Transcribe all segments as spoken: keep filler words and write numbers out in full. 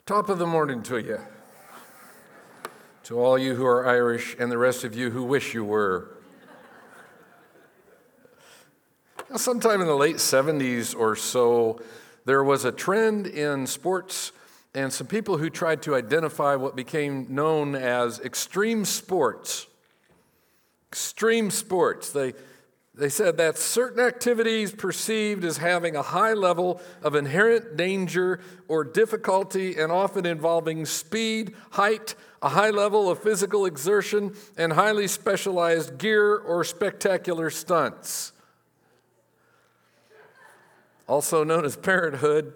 Top of the morning to you, to all you who are Irish and the rest of you who wish you were. Now, sometime in the late seventies or so, there was a trend in sports and some people who tried to identify what became known as extreme sports. Extreme sports. They They said that certain activities perceived as having a high level of inherent danger or difficulty and often involving speed, height, a high level of physical exertion, and highly specialized gear or spectacular stunts. Also known as parenthood.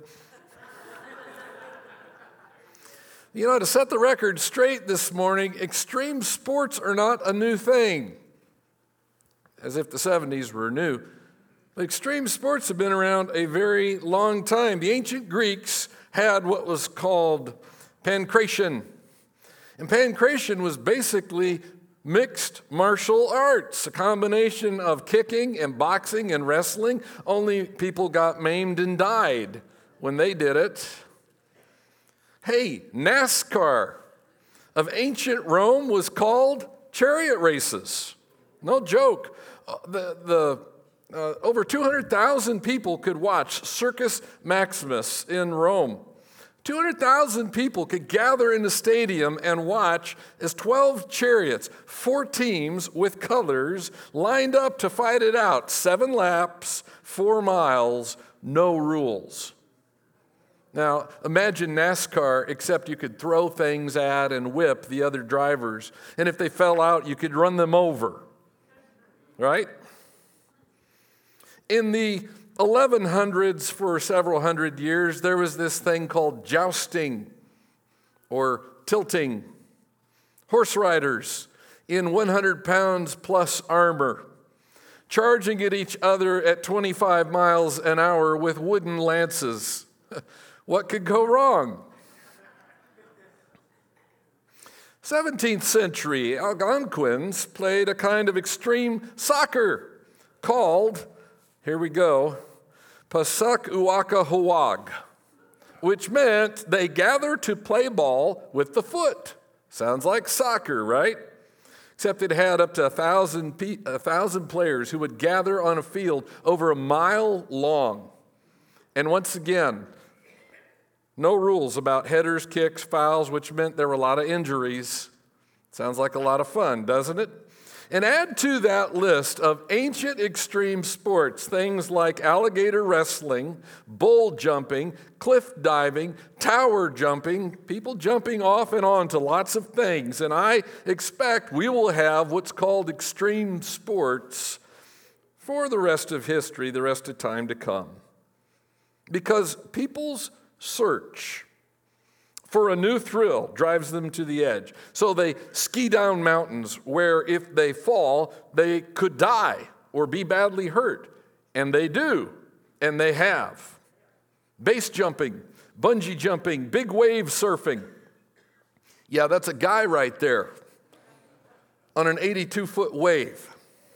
You know, to set the record straight this morning, extreme sports are not a new thing. As if the seventies were new. But extreme sports have been around a very long time. The ancient Greeks had what was called pankration. And pankration was basically mixed martial arts, a combination of kicking and boxing and wrestling. Only people got maimed and died when they did it. Hey, NASCAR of ancient Rome was called chariot races. No joke. Uh, the the uh, over two hundred thousand people could watch Circus Maximus in Rome. two hundred thousand people could gather in the stadium and watch as twelve chariots, four teams with colors, lined up to fight it out. Seven laps, four miles, no rules. Now, imagine NASCAR, except you could throw things at and whip the other drivers. And if they fell out, you could run them over. Right? In the eleven hundreds, for several hundred years, there was this thing called jousting or tilting. Horse riders in one hundred pounds plus armor, charging at each other at twenty-five miles an hour with wooden lances. What could go wrong? seventeenth century Algonquins played a kind of extreme soccer called, here we go, Pasak Uwaka Hawag, which meant they gather to play ball with the foot. Sounds like soccer, right? Except it had up to a thousand, pe- a thousand players who would gather on a field over a mile long. And once again, no rules about headers, kicks, fouls, which meant there were a lot of injuries. Sounds like a lot of fun, doesn't it? And add to that list of ancient extreme sports things like alligator wrestling, bull jumping, cliff diving, tower jumping, people jumping off and on to lots of things. And I expect we will have what's called extreme sports for the rest of history, the rest of time to come. Because people's search for a new thrill drives them to the edge. So they ski down mountains where if they fall, they could die or be badly hurt. And they do, and they have. Base jumping, bungee jumping, big wave surfing. Yeah, that's a guy right there on an eighty-two foot wave.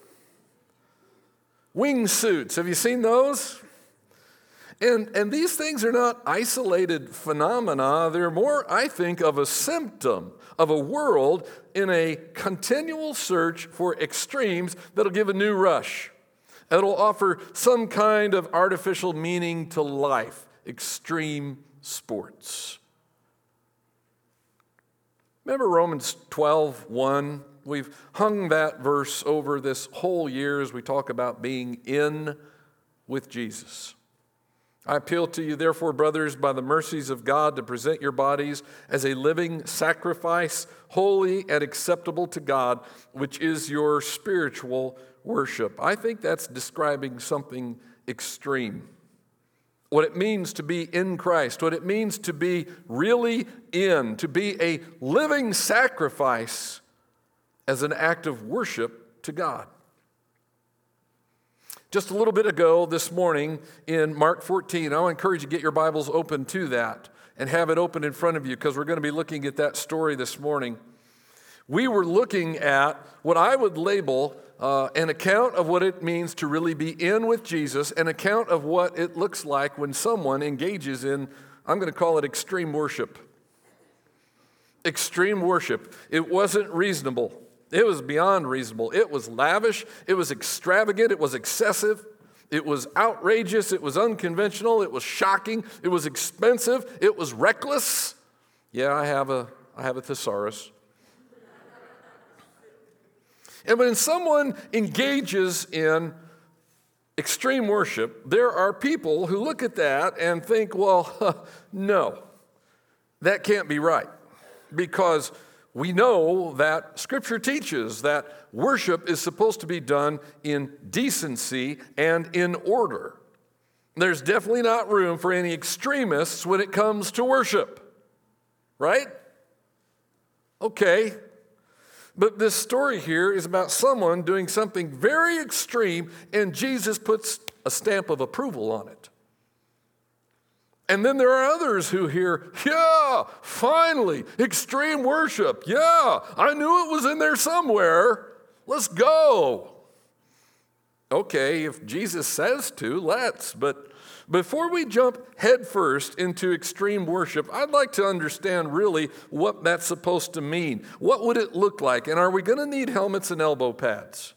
Wingsuits, have you seen those? And, and these things are not isolated phenomena. They're more, I think, of a symptom of a world in a continual search for extremes that'll give a new rush. That'll offer some kind of artificial meaning to life. Extreme sports. Remember Romans twelve one? We've hung that verse over this whole year as we talk about being in with Jesus. I appeal to you, therefore, brothers, by the mercies of God, to present your bodies as a living sacrifice, holy and acceptable to God, which is your spiritual worship. I think that's describing something extreme. What it means to be in Christ, what it means to be really in, to be a living sacrifice as an act of worship to God. Just a little bit ago this morning in Mark fourteen, I'll encourage you to get your Bibles open to that and have it open in front of you because we're going to be looking at that story this morning. We were looking at what I would label uh, an account of what it means to really be in with Jesus, an account of what it looks like when someone engages in, I'm going to call it extreme worship. extreme worship. It wasn't reasonable. It was beyond reasonable. It was lavish. It was extravagant. It was excessive. It was outrageous. It was unconventional. It was shocking. It was expensive. It was reckless. Yeah, I have a, I have a thesaurus. And when someone engages in extreme worship, there are people who look at that and think, well, no, that can't be right. Because we know that Scripture teaches that worship is supposed to be done in decency and in order. There's definitely not room for any extremists when it comes to worship, right? Okay. But this story here is about someone doing something very extreme, and Jesus puts a stamp of approval on it. And then there are others who hear, yeah, finally, extreme worship. Yeah, I knew it was in there somewhere. Let's go. Okay, if Jesus says to, let's. But before we jump headfirst into extreme worship, I'd like to understand really what that's supposed to mean. What would it look like? And are we going to need helmets and elbow pads?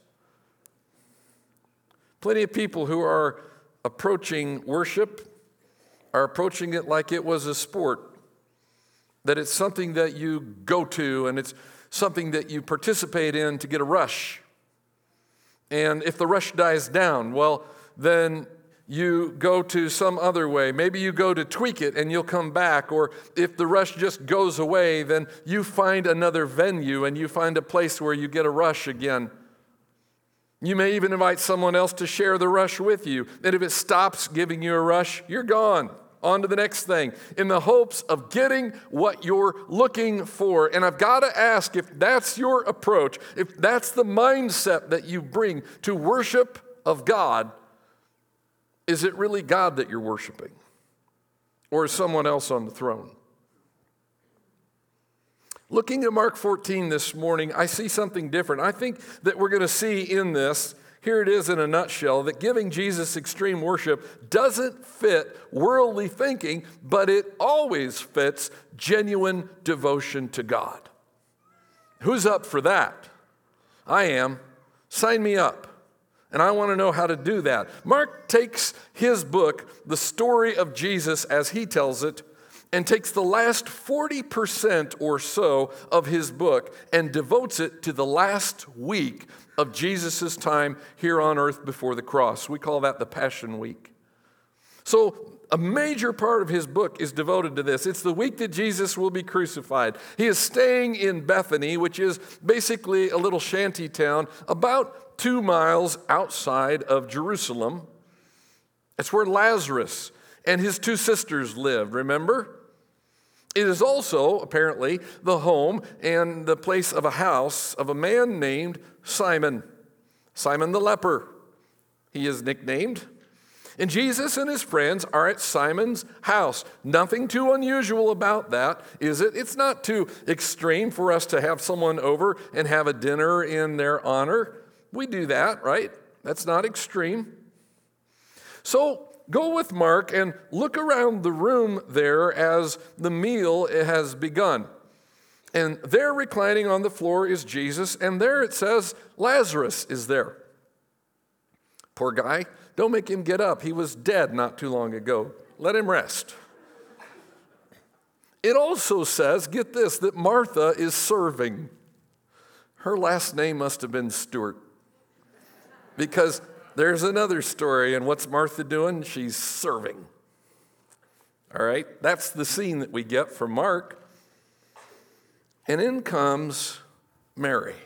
Plenty of people who are approaching worship are approaching it like it was a sport, that it's something that you go to and it's something that you participate in to get a rush. And if the rush dies down, well, then you go to some other way. Maybe you go to tweak it and you'll come back. Or if the rush just goes away, then you find another venue and you find a place where you get a rush again. You may even invite someone else to share the rush with you. And if it stops giving you a rush, you're gone. On to the next thing, in the hopes of getting what you're looking for. And I've got to ask, if that's your approach, if that's the mindset that you bring to worship of God, is it really God that you're worshiping? Or is someone else on the throne? Looking at Mark fourteen this morning, I see something different. I think that we're going to see in this, here it is in a nutshell, that giving Jesus extreme worship doesn't fit worldly thinking, but it always fits genuine devotion to God. Who's up for that? I am. Sign me up. And I want to know how to do that. Mark takes his book, the story of Jesus as he tells it, and takes the last forty percent or so of his book and devotes it to the last week of Jesus' time here on earth before the cross. We call that the Passion Week. So a major part of his book is devoted to this. It's the week that Jesus will be crucified. He is staying in Bethany, which is basically a little shanty town about two miles outside of Jerusalem. It's where Lazarus and his two sisters lived, remember? It is also, apparently, the home and the place of a house of a man named Simon, Simon the leper, he is nicknamed. And Jesus and his friends are at Simon's house. Nothing too unusual about that, is it? It's not too extreme for us to have someone over and have a dinner in their honor. We do that, right? That's not extreme. So go with Mark and look around the room there as the meal has begun. And there reclining on the floor is Jesus, and there it says Lazarus is there. Poor guy, don't make him get up. He was dead not too long ago. Let him rest. It also says, get this, that Martha is serving. Her last name must have been Stewart, because there's another story, and what's Martha doing? She's serving. All right, that's the scene that we get from Mark. And in comes Mary,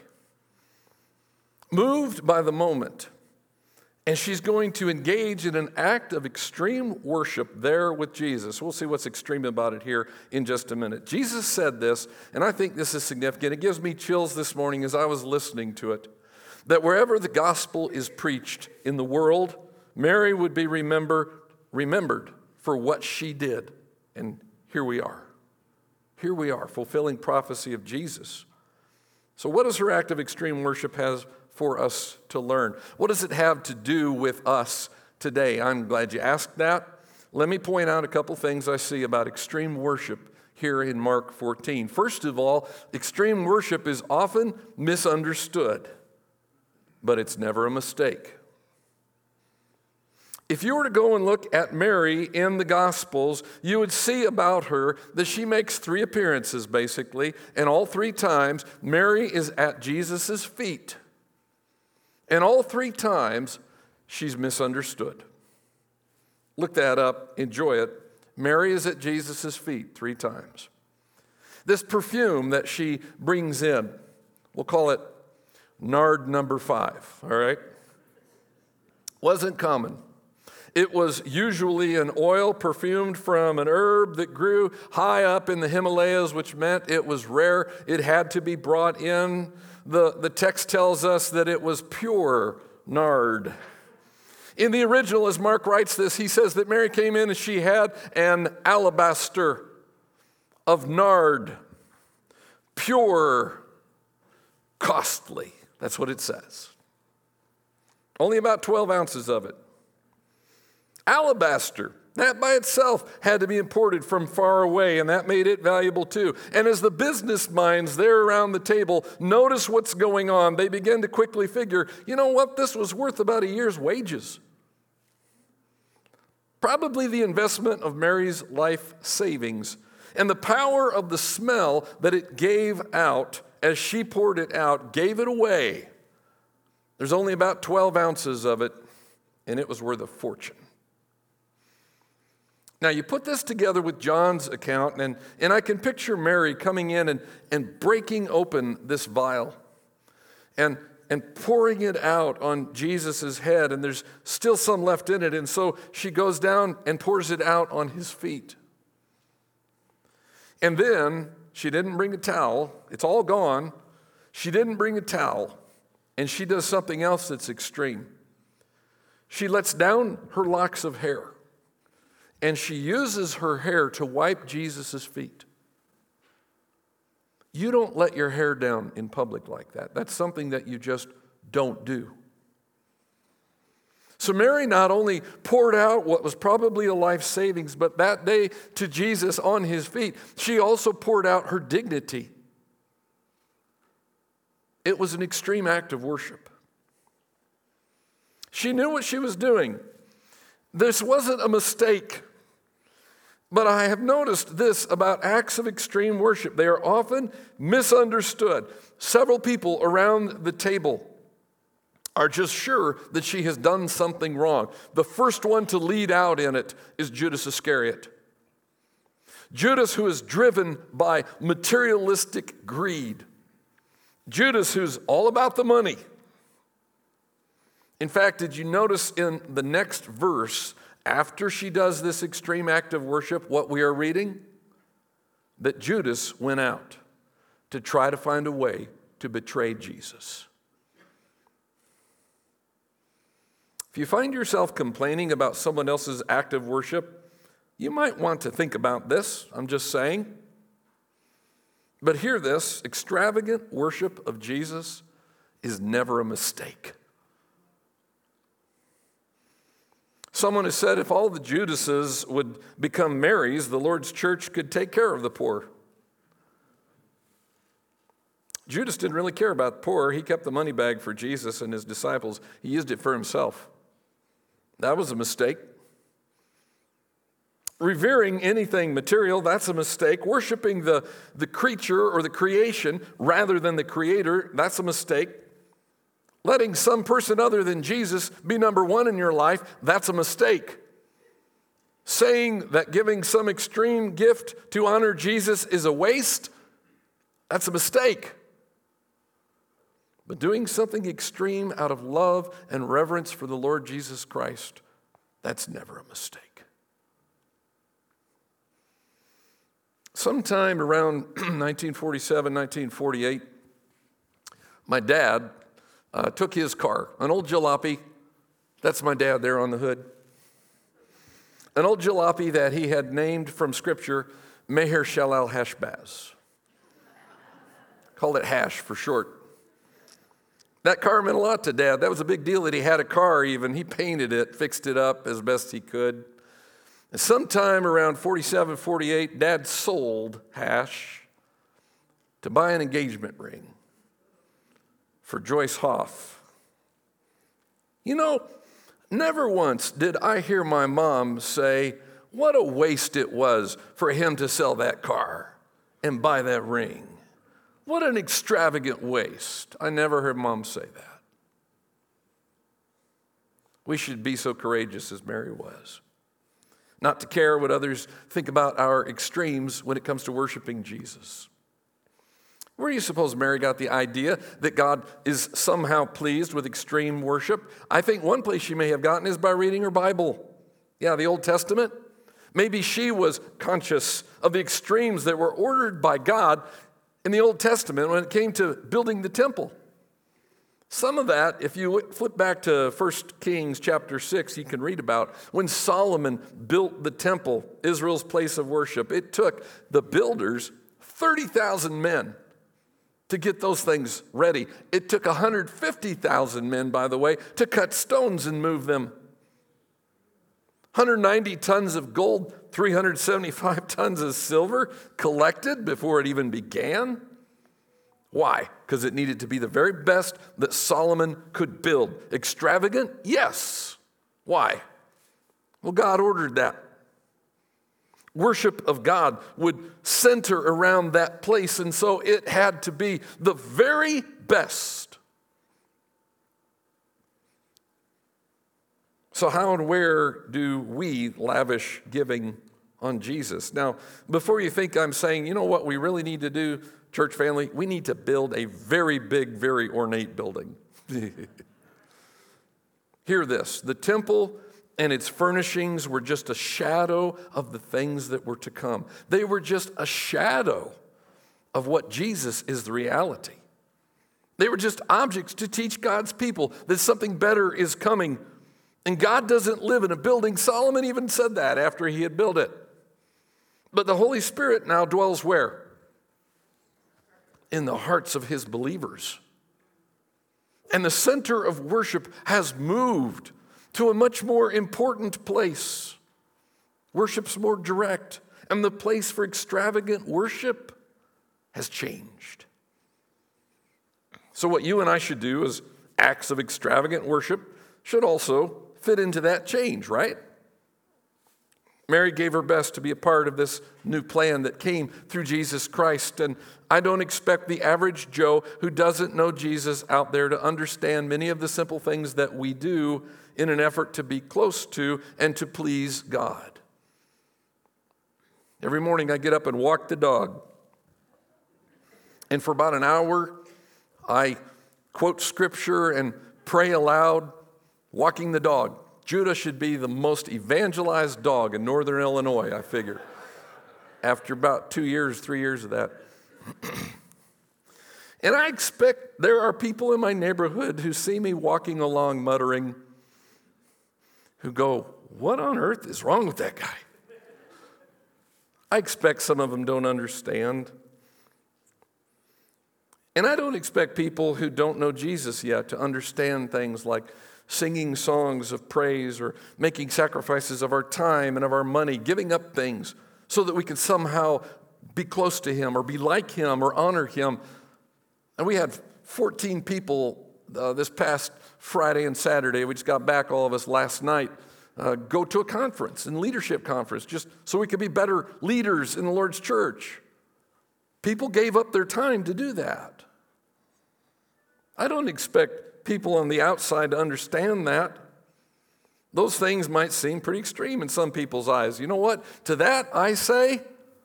moved by the moment, and she's going to engage in an act of extreme worship there with Jesus. We'll see what's extreme about it here in just a minute. Jesus said this, and I think this is significant. It gives me chills this morning as I was listening to it, that wherever the gospel is preached in the world, Mary would be remember, remembered for what she did. And here we are. Here we are, fulfilling prophecy of Jesus. So what does her act of extreme worship have for us to learn? What does it have to do with us today? I'm glad you asked that. Let me point out a couple things I see about extreme worship here in Mark fourteen. First of all, extreme worship is often misunderstood, but it's never a mistake. If you were to go and look at Mary in the Gospels, you would see about her that she makes three appearances, basically, and all three times, Mary is at Jesus' feet. And all three times, she's misunderstood. Look that up, enjoy it. Mary is at Jesus' feet three times. This perfume that she brings in, we'll call it nard number five, all right? Wasn't common. It was usually an oil perfumed from an herb that grew high up in the Himalayas, which meant it was rare. It had to be brought in. The, the text tells us that it was pure nard. In the original, as Mark writes this, he says that Mary came in and she had an alabaster of nard, pure, costly. That's what it says. Only about twelve ounces of it. Alabaster, that by itself had to be imported from far away, and that made it valuable too. And as the business minds there around the table notice what's going on, they begin to quickly figure, you know what, this was worth about a year's wages. Probably the investment of Mary's life savings and the power of the smell that it gave out as she poured it out gave it away. There's only about twelve ounces of it, and it was worth a fortune. Now, you put this together with John's account, and, and I can picture Mary coming in and, and breaking open this vial and, and pouring it out on Jesus' head, and there's still some left in it, and so she goes down and pours it out on his feet. And then she didn't bring a towel. It's all gone. She didn't bring a towel, and she does something else that's extreme. She lets down her locks of hair. And she uses her hair to wipe Jesus' feet. You don't let your hair down in public like that. That's something that you just don't do. So Mary not only poured out what was probably a life savings, but that day to Jesus on his feet, she also poured out her dignity. It was an extreme act of worship. She knew what she was doing. This wasn't a mistake. But I have noticed this about acts of extreme worship. They are often misunderstood. Several people around the table are just sure that she has done something wrong. The first one to lead out in it is Judas Iscariot. Judas, who is driven by materialistic greed. Judas, who's all about the money. In fact, did you notice in the next verse, after she does this extreme act of worship, what we are reading? That Judas went out to try to find a way to betray Jesus. If you find yourself complaining about someone else's act of worship, you might want to think about this. I'm just saying. But hear this, extravagant worship of Jesus is never a mistake. Someone has said if all the Judases would become Marys, the Lord's church could take care of the poor. Judas didn't really care about the poor. He kept the money bag for Jesus and his disciples. He used it for himself. That was a mistake. Revering anything material, that's a mistake. Worshiping the, the creature or the creation rather than the creator, that's a mistake. Letting some person other than Jesus be number one in your life, that's a mistake. Saying that giving some extreme gift to honor Jesus is a waste, that's a mistake. But doing something extreme out of love and reverence for the Lord Jesus Christ, that's never a mistake. Sometime around nineteen forty-seven, nineteen forty-eight, my dad uh, took his car, an old jalopy. That's my dad there on the hood. An old jalopy that he had named from Scripture, Meher Shalal Hashbaz. Called it Hash for short. That car meant a lot to Dad. That was a big deal that he had a car even. He painted it, fixed it up as best he could. And sometime around forty-seven, forty-eight, Dad sold Hash to buy an engagement ring for Joyce Hoff. You know, never once did I hear my mom say, what a waste it was for him to sell that car and buy that ring. What an extravagant waste. I never heard Mom say that. We should be so courageous as Mary was, not to care what others think about our extremes when it comes to worshiping Jesus. Where do you suppose Mary got the idea that God is somehow pleased with extreme worship? I think one place she may have gotten is by reading her Bible. Yeah, the Old Testament. Maybe she was conscious of the extremes that were ordered by God in the Old Testament when it came to building the temple. Some of that, if you flip back to First Kings chapter six, you can read about when Solomon built the temple, Israel's place of worship. It took the builders thirty thousand men to get those things ready. It took one hundred fifty thousand men, by the way, to cut stones and move them. one hundred ninety tons of gold, three hundred seventy-five tons of silver collected before it even began. Why? Because it needed to be the very best that Solomon could build. Extravagant? Yes. Why? Well, God ordered that. Worship of God would center around that place, and so it had to be the very best. So how and where do we lavish giving on Jesus? Now, before you think I'm saying, you know what we really need to do, church family, we need to build a very big, very ornate building. Hear this, the temple and its furnishings were just a shadow of the things that were to come. They were just a shadow of what Jesus is the reality. They were just objects to teach God's people that something better is coming. And God doesn't live in a building. Solomon even said that after he had built it. But the Holy Spirit now dwells where? In the hearts of his believers. And the center of worship has moved to a much more important place. Worship's more direct, and the place for extravagant worship has changed. So what you and I should do as acts of extravagant worship should also fit into that change, right? Mary gave her best to be a part of this new plan that came through Jesus Christ. And I don't expect the average Joe who doesn't know Jesus out there to understand many of the simple things that we do in an effort to be close to and to please God. Every morning I get up and walk the dog. And for about an hour, I quote scripture and pray aloud, walking the dog. Judah should be the most evangelized dog in northern Illinois, I figure, after about two years, three years of that. And I expect there are people in my neighborhood who see me walking along muttering, who go, what on earth is wrong with that guy? I expect some of them don't understand. And I don't expect people who don't know Jesus yet to understand things like singing songs of praise or making sacrifices of our time and of our money, giving up things so that we can somehow be close to him or be like him or honor him. And we had fourteen people uh, this past Friday and Saturday. We just got back, all of us, last night, uh, go to a conference, a leadership conference, just so we could be better leaders in the Lord's church. People gave up their time to do that. I don't expect people on the outside to understand that. Those things might seem pretty extreme in some people's eyes. You know what? To that I say,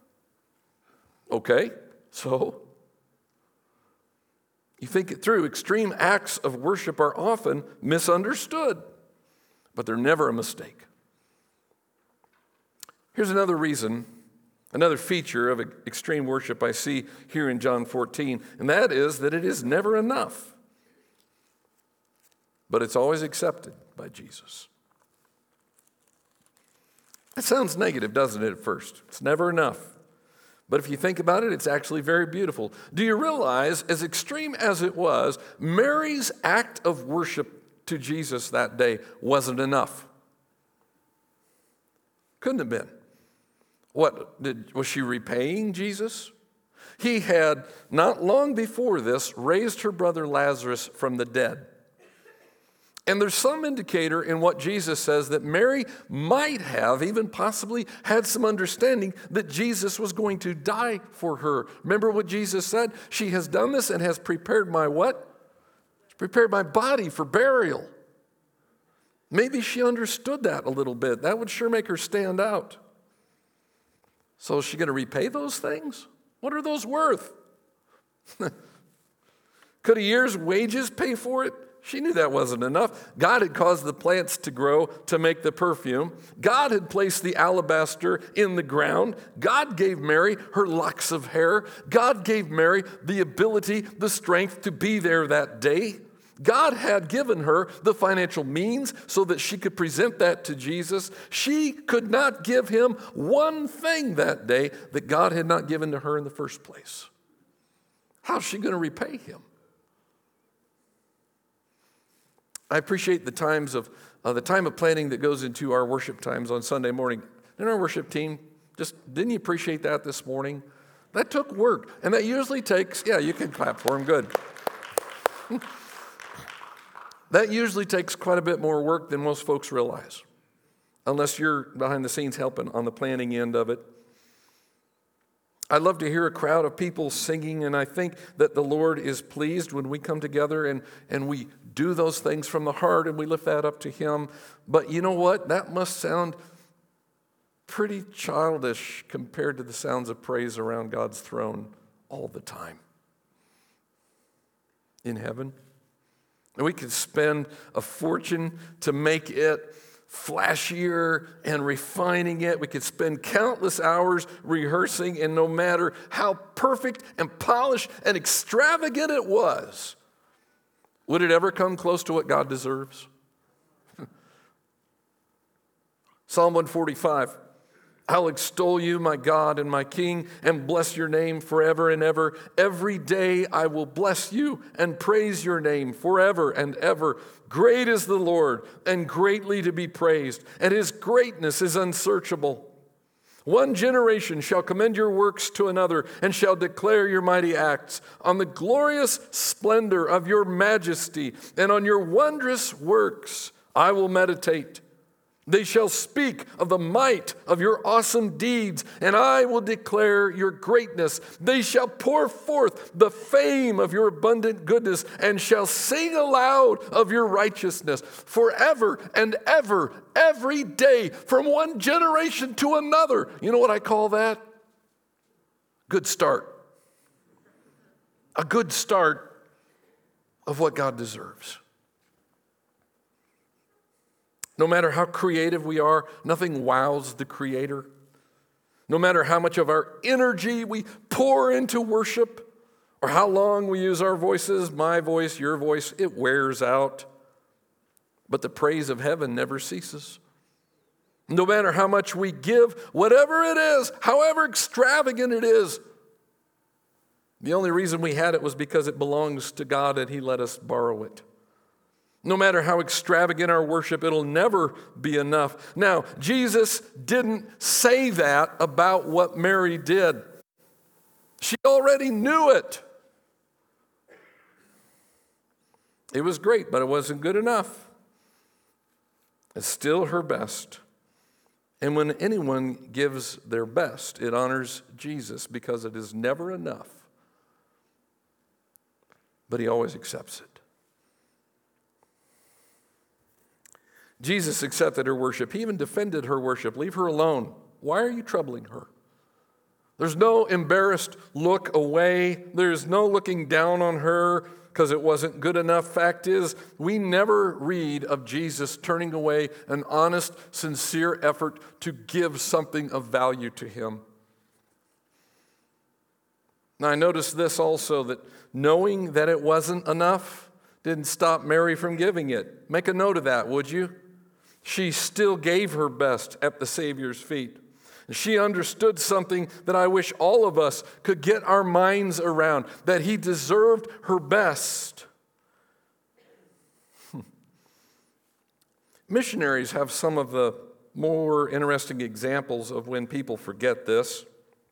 okay, so you think it through. Extreme acts of worship are often misunderstood, but they're never a mistake. Here's another reason, another feature of extreme worship I see here in John fourteen, and that is that it is never enough. But it's always accepted by Jesus. That sounds negative, doesn't it, at first? It's never enough. But if you think about it, it's actually very beautiful. Do you realize, as extreme as it was, Mary's act of worship to Jesus that day wasn't enough? Couldn't have been. What, did, was she repaying Jesus? He had, not long before this, raised her brother Lazarus from the dead. And there's some indicator in what Jesus says that Mary might have, even possibly, had some understanding that Jesus was going to die for her. Remember what Jesus said? She has done this and has prepared my what? She's prepared my body for burial. Maybe she understood that a little bit. That would sure make her stand out. So is she going to repay those things? What are those worth? Could a year's wages pay for it? She knew that wasn't enough. God had caused the plants to grow to make the perfume. God had placed the alabaster in the ground. God gave Mary her locks of hair. God gave Mary the ability, the strength to be there that day. God had given her the financial means so that she could present that to Jesus. She could not give him one thing that day that God had not given to her in the first place. How's she going to repay him? I appreciate the times of uh, the time of planning that goes into our worship times on Sunday morning. And our worship team, just didn't you appreciate that this morning? That took work, and that usually takes, yeah, you can clap for them, good. That usually takes quite a bit more work than most folks realize, unless you're behind the scenes helping on the planning end of it. I love to hear a crowd of people singing, and I think that the Lord is pleased when we come together and, and we do those things from the heart and we lift that up to him. But you know what? That must sound pretty childish compared to the sounds of praise around God's throne all the time in heaven. And we could spend a fortune to make it flashier and refining it. We could spend countless hours rehearsing, and no matter how perfect and polished and extravagant it was, would it ever come close to what God deserves? Psalm one forty-five, I'll extol you, my God and my King, and bless your name forever and ever. Every day I will bless you and praise your name forever and ever. Great is the Lord, and greatly to be praised, and his greatness is unsearchable. One generation shall commend your works to another, and shall declare your mighty acts. On the glorious splendor of your majesty, and on your wondrous works I will meditate. They shall speak of the might of your awesome deeds, and I will declare your greatness. They shall pour forth the fame of your abundant goodness, and shall sing aloud of your righteousness forever and ever, every day, from one generation to another. You know what I call that? Good start. A good start of what God deserves. No matter how creative we are, nothing wows the Creator. No matter how much of our energy we pour into worship, or how long we use our voices, my voice, your voice, it wears out. But the praise of heaven never ceases. No matter how much we give, whatever it is, however extravagant it is, the only reason we had it was because it belongs to God and he let us borrow it. No matter how extravagant our worship, it'll never be enough. Now, Jesus didn't say that about what Mary did. She already knew it. It was great, but it wasn't good enough. It's still her best. And when anyone gives their best, it honors Jesus because it is never enough. But he always accepts it. Jesus accepted her worship. He even defended her worship. Leave her alone. Why are you troubling her? There's no embarrassed look away. There's no looking down on her because it wasn't good enough. Fact is, we never read of Jesus turning away an honest, sincere effort to give something of value to him. Now, I noticed this also, that knowing that it wasn't enough didn't stop Mary from giving it. Make a note of that, would you? She still gave her best at the Savior's feet. She understood something that I wish all of us could get our minds around, that he deserved her best. Missionaries have some of the more interesting examples of when people forget this.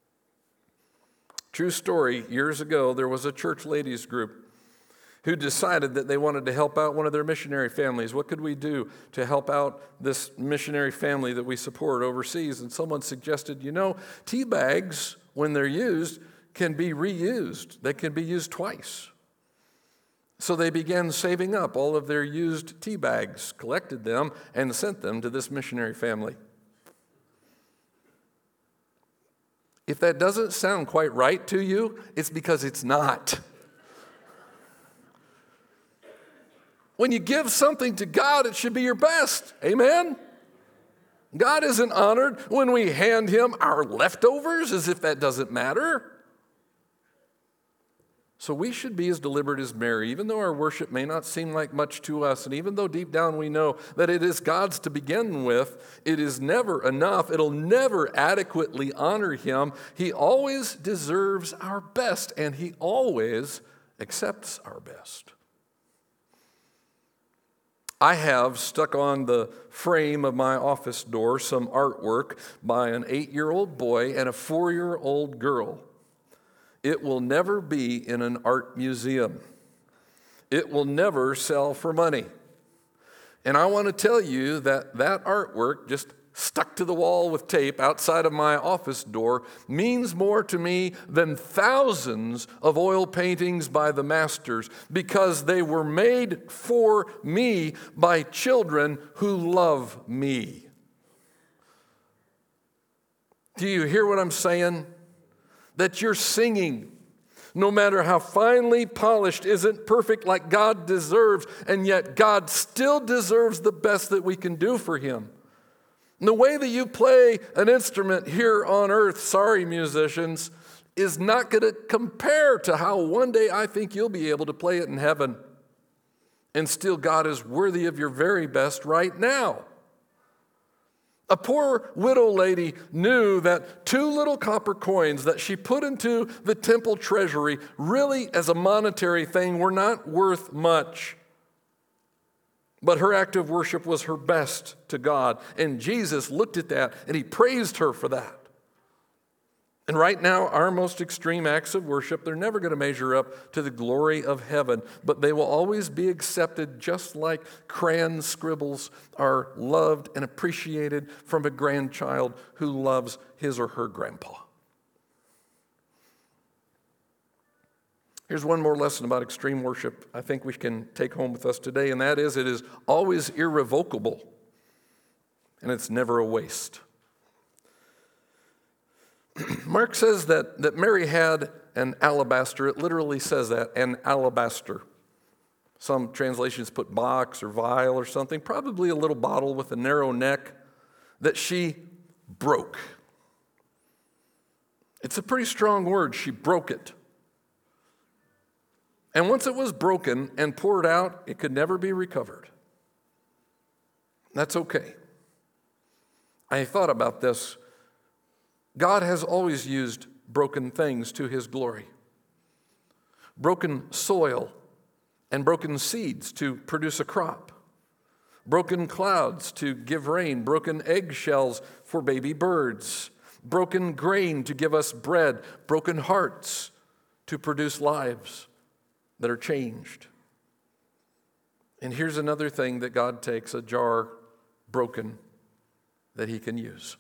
True story, years ago, there was a church ladies group who decided that they wanted to help out one of their missionary families. What could we do to help out this missionary family that we support overseas? And someone suggested, you know, tea bags, when they're used, can be reused. They can be used twice. So they began saving up all of their used tea bags, collected them, and sent them to this missionary family. If that doesn't sound quite right to you, it's because it's not. When you give something to God, it should be your best. Amen? God isn't honored when we hand him our leftovers as if that doesn't matter. So we should be as deliberate as Mary, even though our worship may not seem like much to us, and even though deep down we know that it is God's to begin with, it is never enough. It'll never adequately honor him. He always deserves our best, and he always accepts our best. I have stuck on the frame of my office door some artwork by an eight-year-old boy and a four-year-old girl. It will never be in an art museum. It will never sell for money. And I want to tell you that that artwork, just stuck to the wall with tape outside of my office door, means more to me than thousands of oil paintings by the masters, because they were made for me by children who love me. Do you hear what I'm saying? That your singing, no matter how finely polished, isn't perfect like God deserves, and yet God still deserves the best that we can do for him. And the way that you play an instrument here on earth, sorry musicians, is not going to compare to how one day I think you'll be able to play it in heaven. And still God is worthy of your very best right now. A poor widow lady knew that two little copper coins that she put into the temple treasury, really as a monetary thing, were not worth much. But her act of worship was her best to God. And Jesus looked at that and he praised her for that. And right now, our most extreme acts of worship, they're never going to measure up to the glory of heaven, but they will always be accepted just like crayon scribbles are loved and appreciated from a grandchild who loves his or her grandpa. Here's one more lesson about extreme worship I think we can take home with us today, and that is it is always irrevocable, and it's never a waste. Mark says that, that Mary had an alabaster. It literally says that, an alabaster. Some translations put box or vial or something, probably a little bottle with a narrow neck that she broke. It's a pretty strong word. She broke it. And once it was broken and poured out, it could never be recovered. That's okay. I thought about this. God has always used broken things to his glory. Broken soil and broken seeds to produce a crop. Broken clouds to give rain. Broken eggshells for baby birds. Broken grain to give us bread. Broken hearts to produce lives that are changed. And here's another thing that God takes, a jar broken that he can use.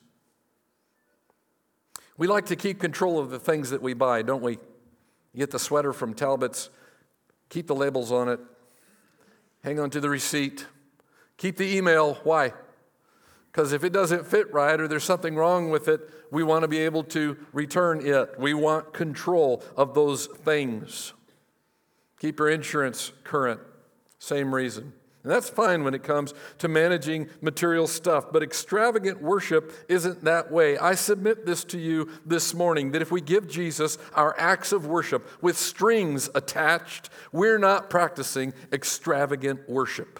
We like to keep control of the things that we buy, don't we? You get the sweater from Talbot's, keep the labels on it, hang on to the receipt, keep the email. Why? Because if it doesn't fit right or there's something wrong with it, we want to be able to return it. We want control of those things. Keep your insurance current, same reason. And that's fine when it comes to managing material stuff, but extravagant worship isn't that way. I submit this to you this morning, that if we give Jesus our acts of worship with strings attached, we're not practicing extravagant worship.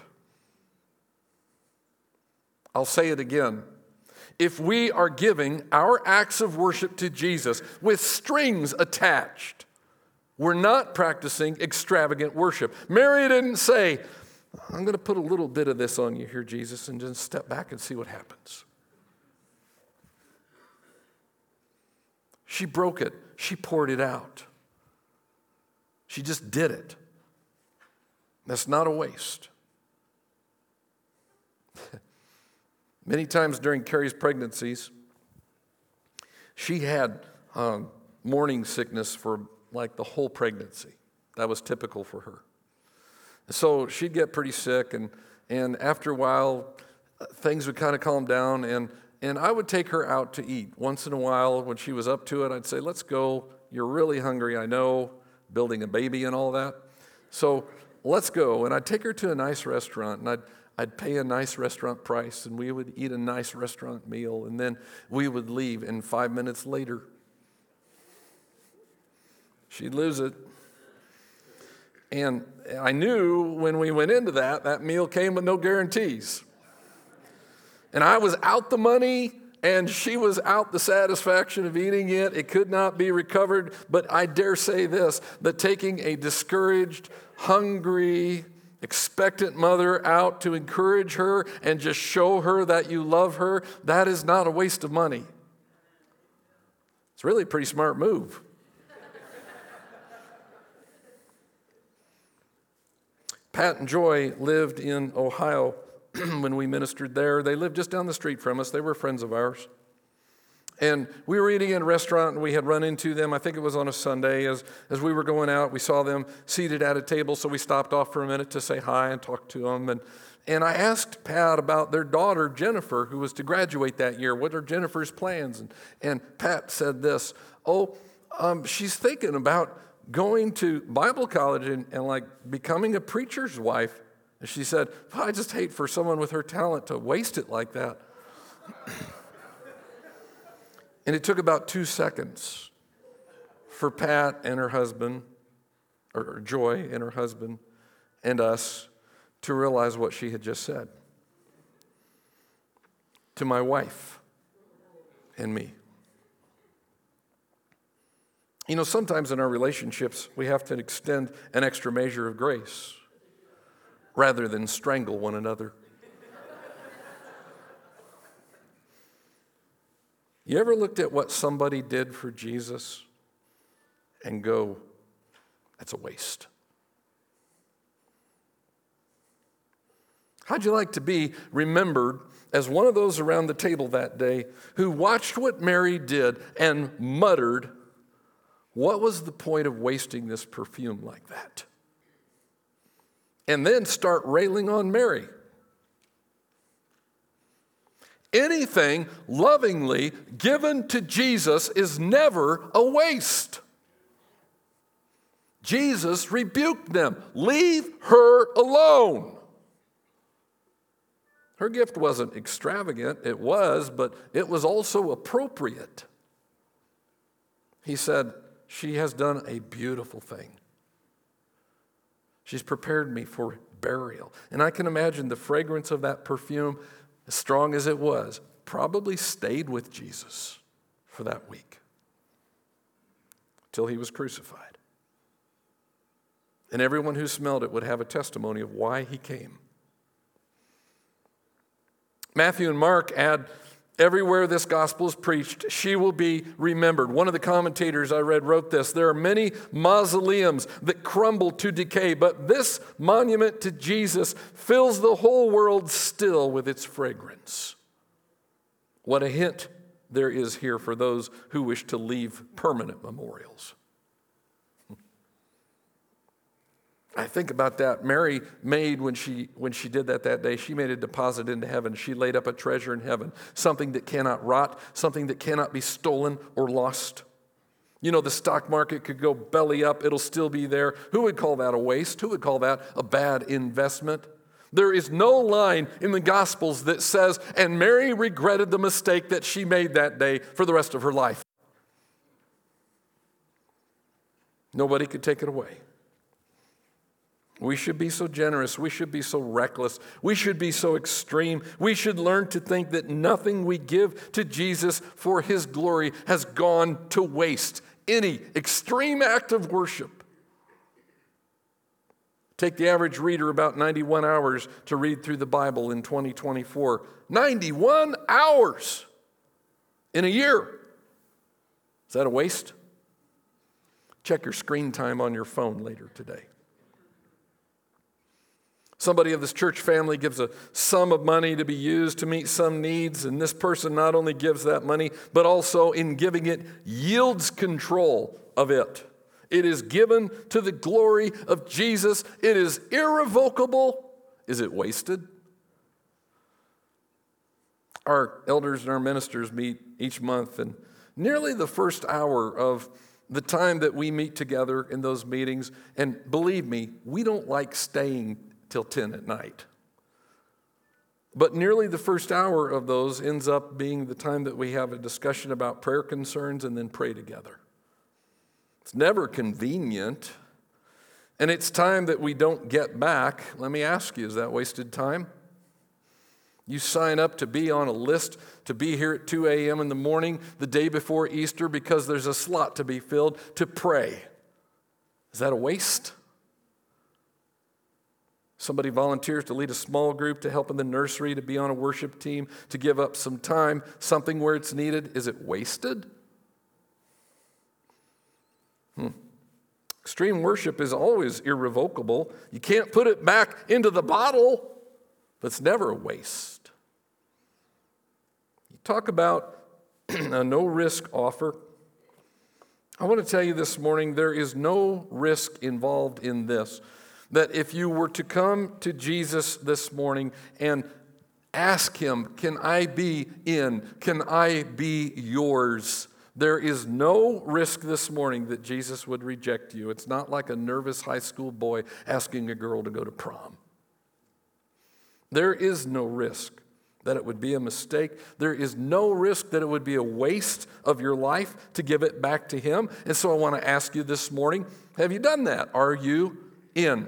I'll say it again. If we are giving our acts of worship to Jesus with strings attached, we're not practicing extravagant worship. Mary didn't say, I'm going to put a little bit of this on you here, Jesus, and just step back and see what happens. She broke it. She poured it out. She just did it. That's not a waste. Many times during Carrie's pregnancies, she had um, morning sickness for like the whole pregnancy. That was typical for her. So she'd get pretty sick, and, and after a while, things would kind of calm down, and, and I would take her out to eat. Once in a while, when she was up to it, I'd say, let's go. You're really hungry, I know, building a baby and all that. So let's go. And I'd take her to a nice restaurant, and I'd, I'd pay a nice restaurant price, and we would eat a nice restaurant meal, and then we would leave, and five minutes later, she'd lose it. And I knew when we went into that, that meal came with no guarantees. And I was out the money, and she was out the satisfaction of eating it. It could not be recovered. But I dare say this, that taking a discouraged, hungry, expectant mother out to encourage her and just show her that you love her, that is not a waste of money. It's really a pretty smart move. Pat and Joy lived in Ohio when we ministered there. They lived just down the street from us. They were friends of ours. And we were eating in a restaurant, and we had run into them. I think it was on a Sunday. As, as we were going out, we saw them seated at a table, so we stopped off for a minute to say hi and talk to them. And, and I asked Pat about their daughter, Jennifer, who was to graduate that year. What are Jennifer's plans? And, and Pat said this, oh, um, she's thinking about going to Bible college and, and like becoming a preacher's wife. And she said, well, I just hate for someone with her talent to waste it like that. And it took about two seconds for Pat and her husband, or Joy and her husband, and us to realize what she had just said to my wife and me. You know, sometimes in our relationships, we have to extend an extra measure of grace rather than strangle one another. You ever looked at what somebody did for Jesus and go, that's a waste? How'd you like to be remembered as one of those around the table that day who watched what Mary did and muttered, what was the point of wasting this perfume like that? And then start railing on Mary. Anything lovingly given to Jesus is never a waste. Jesus rebuked them. Leave her alone. Her gift wasn't extravagant. It was, but it was also appropriate. He said, she has done a beautiful thing. She's prepared me for burial. And I can imagine the fragrance of that perfume, as strong as it was, probably stayed with Jesus for that week till he was crucified. And everyone who smelled it would have a testimony of why he came. Matthew and Mark add, everywhere this gospel is preached, she will be remembered. One of the commentators I read wrote this, there are many mausoleums that crumble to decay, but this monument to Jesus fills the whole world still with its fragrance. What a hint there is here for those who wish to leave permanent memorials. I think about that. Mary made, when she when she did that that day, she made a deposit into heaven. She laid up a treasure in heaven, something that cannot rot, something that cannot be stolen or lost. You know, the stock market could go belly up. It'll still be there. Who would call that a waste? Who would call that a bad investment? There is no line in the Gospels that says, and Mary regretted the mistake that she made that day for the rest of her life. Nobody could take it away. We should be so generous. We should be so reckless. We should be so extreme. We should learn to think that nothing we give to Jesus for his glory has gone to waste. Any extreme act of worship. Take the average reader about ninety-one hours to read through the Bible in twenty twenty-four. ninety-one hours in a year. Is that a waste? Check your screen time on your phone later today. Somebody of this church family gives a sum of money to be used to meet some needs, and this person not only gives that money, but also in giving it yields control of it. It is given to the glory of Jesus. It is irrevocable. Is it wasted? Our elders and our ministers meet each month, and nearly the first hour of the time that we meet together in those meetings, and believe me, we don't like staying till ten at night. But nearly the first hour of those ends up being the time that we have a discussion about prayer concerns and then pray together. It's never convenient, and it's time that we don't get back. Let me ask you, is that wasted time? You sign up to be on a list to be here at two a.m. in the morning the day before Easter because there's a slot to be filled to pray. Is that a waste? Somebody volunteers to lead a small group, to help in the nursery, to be on a worship team, to give up some time, something where it's needed. Is it wasted? Hmm. Extreme worship is always irrevocable. You can't put it back into the bottle, but it's never a waste. You talk about a no-risk offer. I want to tell you this morning, there is no risk involved in this. That if you were to come to Jesus this morning and ask him, can I be in? Can I be yours? There is no risk this morning that Jesus would reject you. It's not like a nervous high school boy asking a girl to go to prom. There is no risk that it would be a mistake. There is no risk that it would be a waste of your life to give it back to him. And so I want to ask you this morning, have you done that? Are you in?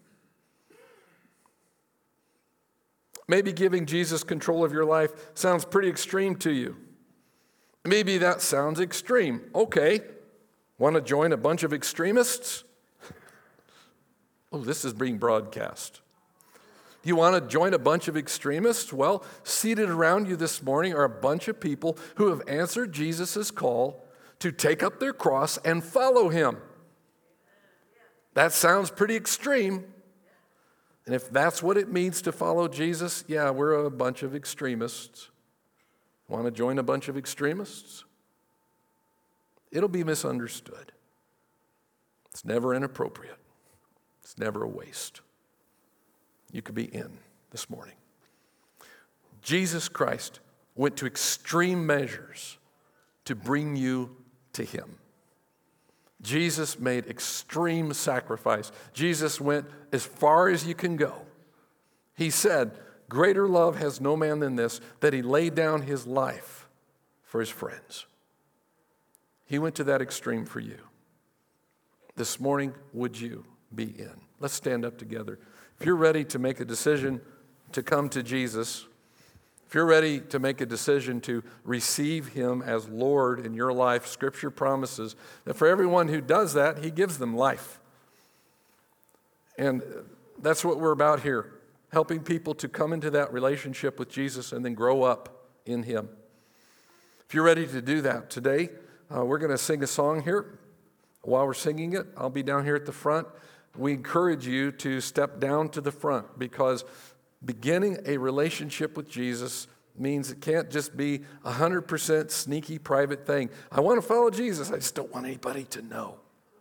Maybe giving Jesus control of your life sounds pretty extreme to you. Maybe that sounds extreme. Okay, want to join a bunch of extremists? Oh, this is being broadcast. Do you want to join a bunch of extremists? Well, seated around you this morning are a bunch of people who have answered Jesus' call to take up their cross and follow him. That sounds pretty extreme. And if that's what it means to follow Jesus, yeah, we're a bunch of extremists. Want to join a bunch of extremists? It'll be misunderstood. It's never inappropriate. It's never a waste. You could be in this morning. Jesus Christ went to extreme measures to bring you to him. Jesus made extreme sacrifice. Jesus went as far as you can go. He said, greater love has no man than this, that he laid down his life for his friends. He went to that extreme for you. This morning, would you be in? Let's stand up together. If you're ready to make a decision to come to Jesus, if you're ready to make a decision to receive him as Lord in your life, Scripture promises that for everyone who does that, he gives them life. And that's what we're about here, helping people to come into that relationship with Jesus and then grow up in him. If you're ready to do that today, uh, we're going to sing a song here. While we're singing it, I'll be down here at the front. We encourage you to step down to the front because beginning a relationship with Jesus means it can't just be a one hundred percent sneaky private thing. I want to follow Jesus. I just don't want anybody to know.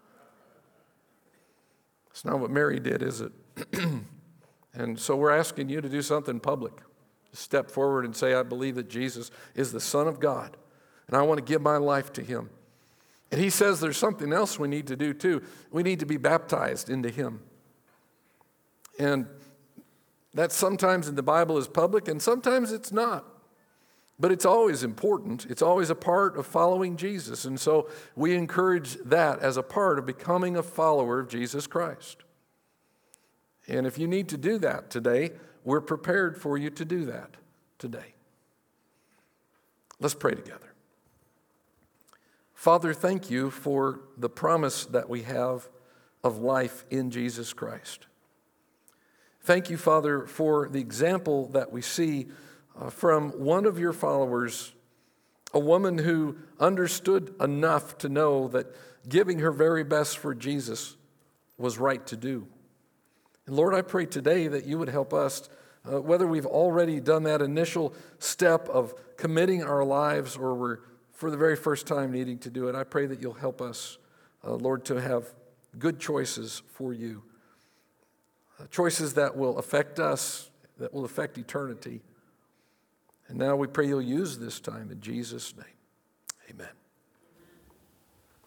It's not what Mary did, is it? And so we're asking you to do something public. Step forward and say, I believe that Jesus is the Son of God, and I want to give my life to him. And he says there's something else we need to do too. We need to be baptized into him. And that sometimes in the Bible is public and sometimes it's not. But it's always important. It's always a part of following Jesus. And so we encourage that as a part of becoming a follower of Jesus Christ. And if you need to do that today, we're prepared for you to do that today. Let's pray together. Father, thank you for the promise that we have of life in Jesus Christ. Thank you, Father, for the example that we see uh, from one of your followers A woman who understood enough to know that giving her very best for Jesus was right to do. And Lord, I pray today that you would help us, uh, whether we've already done that initial step of committing our lives or we're for the very first time needing to do it. I pray that you'll help us, uh, Lord, to have good choices for you. Uh, choices that will affect us, that will affect eternity. And now we pray you'll use this time in Jesus' name. Amen.